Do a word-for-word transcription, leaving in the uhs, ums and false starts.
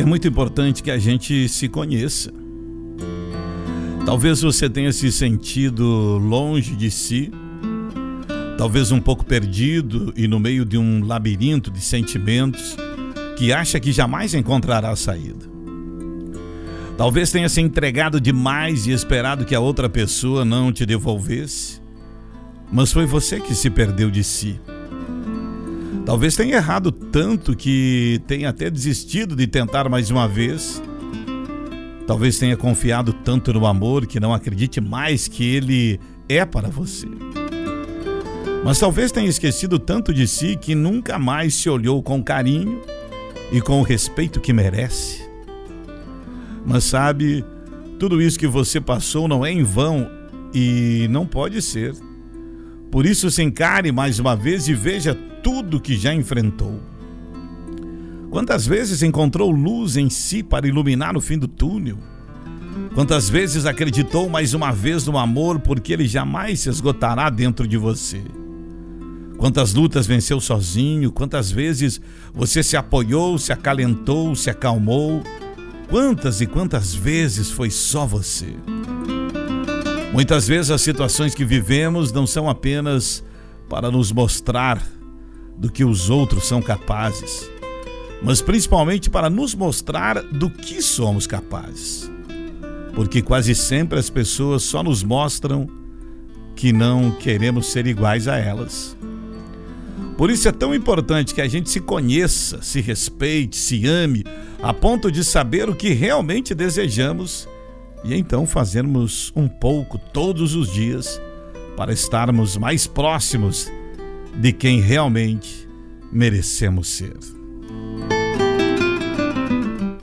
É muito importante que a gente se conheça. Talvez você tenha se sentido longe de si, talvez um pouco perdido e no meio de um labirinto de sentimentos que acha que jamais encontrará a saída. Talvez tenha se entregado demais e esperado que a outra pessoa não te devolvesse, mas foi você que se perdeu de si. Talvez tenha errado tanto que tenha até desistido de tentar mais uma vez. Talvez tenha confiado tanto no amor que não acredite mais que ele é para você. Mas talvez tenha esquecido tanto de si que nunca mais se olhou com carinho e com o respeito que merece. Mas sabe, tudo isso que você passou não é em vão e não pode ser. Por isso se encare mais uma vez e veja tudo que já enfrentou. Quantas vezes encontrou luz em si para iluminar o fim do túnel? Quantas vezes acreditou mais uma vez no amor porque ele jamais se esgotará dentro de você? Quantas lutas venceu sozinho? Quantas vezes você se apoiou, se acalentou, se acalmou? Quantas e quantas vezes foi só você? Muitas vezes as situações que vivemos não são apenas para nos mostrar do que os outros são capazes, mas principalmente para nos mostrar do que somos capazes. Porque quase sempre as pessoas só nos mostram que não queremos ser iguais a elas. Por isso é tão importante que a gente se conheça, se respeite, se ame, a ponto de saber o que realmente desejamos e então fazermos um pouco todos os dias para estarmos mais próximos de quem realmente merecemos ser.